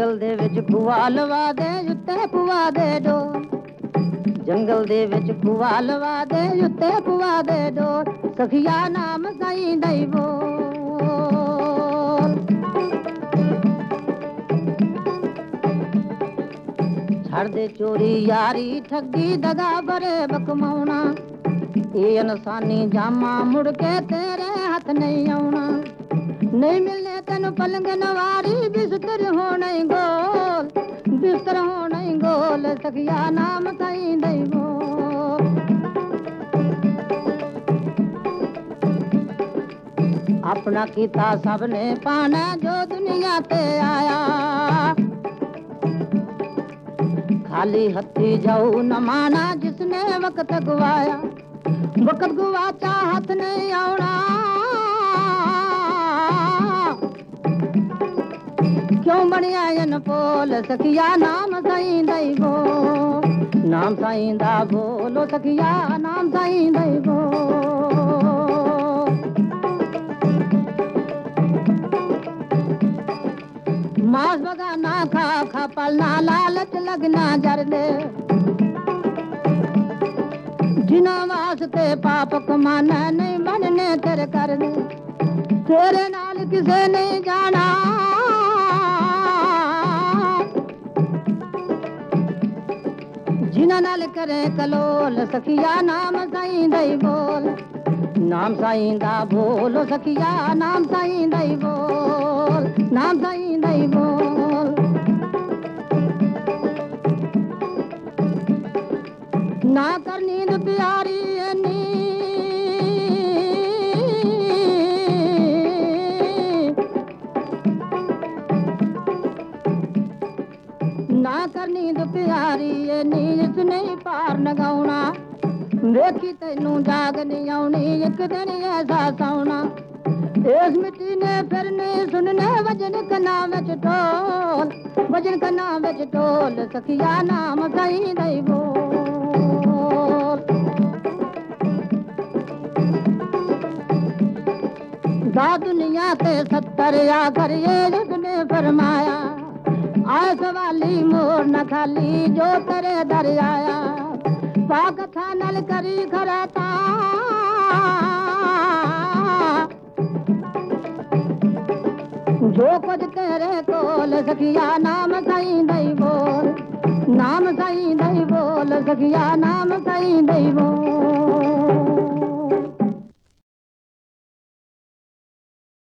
जंगल दे विच खुआ लवा दे उत्ते पुआ दे डोर जंगल दे विच खुआ लवा दे उत्ते पुआ दे डोर सखिया नाम साईं दई बोल छड़ दे चोरी यारी ठगी दगा बरे बकमाउना ये इंसानी जामा मुड़ के तेरे हाथ नहीं आउना नहीं मिलने तेन पलंग नवारी बिस्तर हो नहीं गोल सखिया नाम साईं दई बोल अपना कीता सबने पाना जो दुनिया ते आया खाली हथी जाऊ न माना जिसने वक्त गवाया वक्त गुवाचा हाथ नहीं आउना क्यों बनिया इन पोल सखिया नाम साईं दई बोल नाम साईं दा बोलो सखिया नाम साईं दई बोल मांस बगाना खा पलना लालच लगना जर दे जिना वास्ते पाप कमाना नहीं मनने तेरे कर दे तेरे नाल किसे नहीं जाना जिना नाल करे कलोल सखिया नाम साईं दई बोल नाम साईं दा बोलो सखिया नाम साईं दई बोल नाम साईं दई बोल ना कर नींद प्यारी ना कर नींद प्यारी नींद नहीं पार नगाउना देखी तेनू जाग नहीं आउनी एक दिन ऐसा सौना इस मिट्टी ने फिर नहीं सुनने वजन कना विच टोल सखिया नाम साईं दई बोल दा दुनिया ते 70 आखर ये उसने फरमाया आए सवाली मोर न खाली जो तेरे दर आया पाक था नल करी खराता जो कुछ तेरे कोल सखिया नाम साईं दई बोल नाम साईं दई बोल सखिया नाम साईं दई बोल